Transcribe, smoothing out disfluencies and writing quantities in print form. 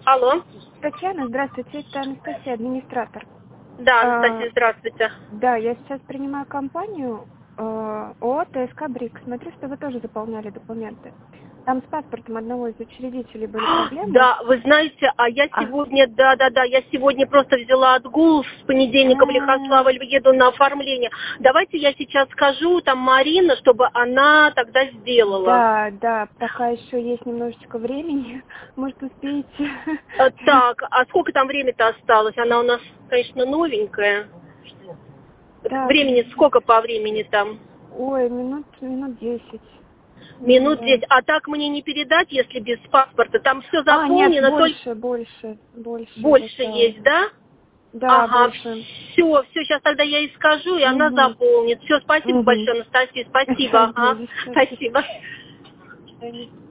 Алло. Татьяна, здравствуйте, это Анастасия, администратор. Да, Анастасия, здравствуйте. Да, я сейчас принимаю компанию ООО ТСК БРИК. Смотрю, что вы тоже заполняли документы. Там с паспортом одного из учредителей были проблемы. Да, вы знаете, а я сегодня, я сегодня просто взяла отгул с понедельника в Лихославль, еду на оформление. Давайте я сейчас скажу, там Марина, чтобы она тогда сделала. Да, пока еще есть немножечко времени, может успеете. Так, а сколько там времени-то осталось? Она у нас, конечно, новенькая. Так. Времени сколько по времени там? Ой, минут 10. Минут 10. А так мне не передать, если без паспорта? Там все заполнено, Нет, больше есть, да? Да, Ага, больше. все, сейчас тогда я и скажу, и она заполнит. Все, спасибо большое, Анастасия, спасибо. Ага, спасибо.